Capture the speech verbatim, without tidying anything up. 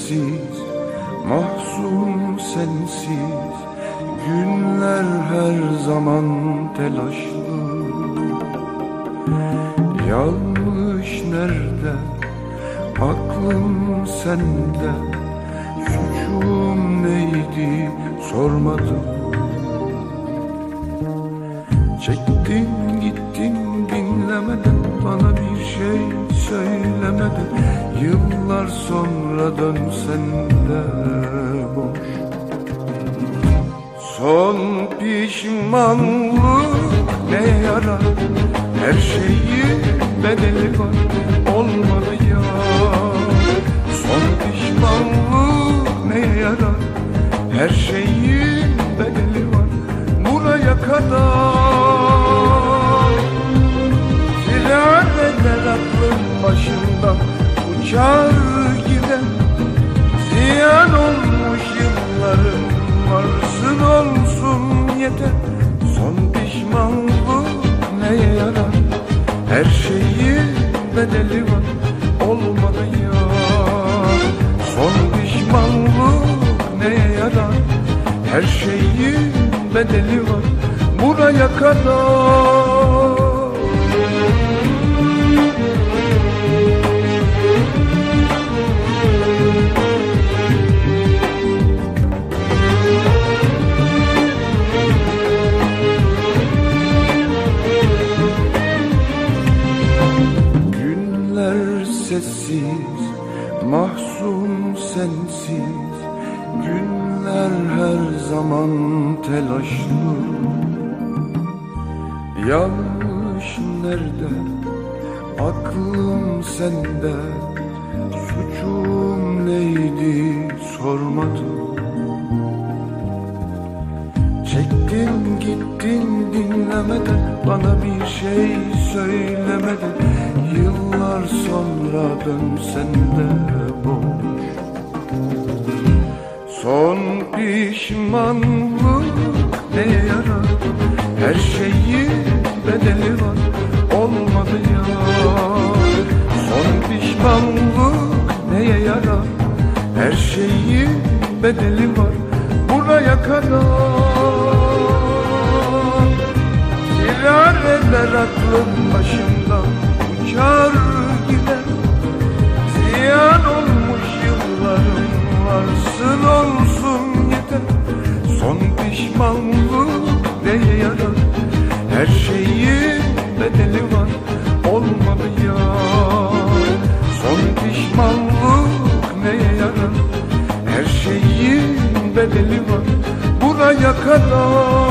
sessiz, mahzun sensiz. Günler her zaman telaşlı. Yanlış nerede, aklım sende. Suçum neydi sormadım. Çektin gittin dinlemedin, bana bir şey söylemedin. Yıllar sonra dönsen de boş. Son pişmanlık ne yarar, her şeyin bedeli var, olmadı ya. Son pişmanlık ne yarar, her şeyin bedeli var, buraya kadar. Filan eder aklım başımdan, uçar gider. Ziyan olmuş yıllarım, varsın olsun yeter. Son pişmanlık neye yarar, her şeyin bedeli var, olmadı ya. Son pişmanlık neye yarar, her şeyin bedeli var, buraya kadar. Sessiz, mahzun sensiz. Günler her zaman telaşlı. Yanlış nerede, aklım sende. Suçum neydi sormadım. Çektin gittin dinlemeden, bana bir şey söylemedin. Yıllar sonra dönsen de boş. Son pişmanlık neye yarar, her şeyin bedeli var, olmadı ya. Son pişmanlık neye yarar, her şeyin bedeli var, buraya kadar. Firar eder aklım başımdan, uçar gider. Ziyan olmuş yıllarım, varsın olsun yeter. Son pişmanlık neye yarar, her şeyin bedeli var, olmadı ya. Son pişmanlık neye yarar, her şeyin bedeli var, buraya kadar.